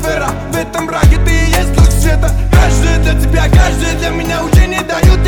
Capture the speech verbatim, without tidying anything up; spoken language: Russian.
атмосфера. В этом браке ты и есть луч света. Каждый для тебя, каждый для меня. Уже не дают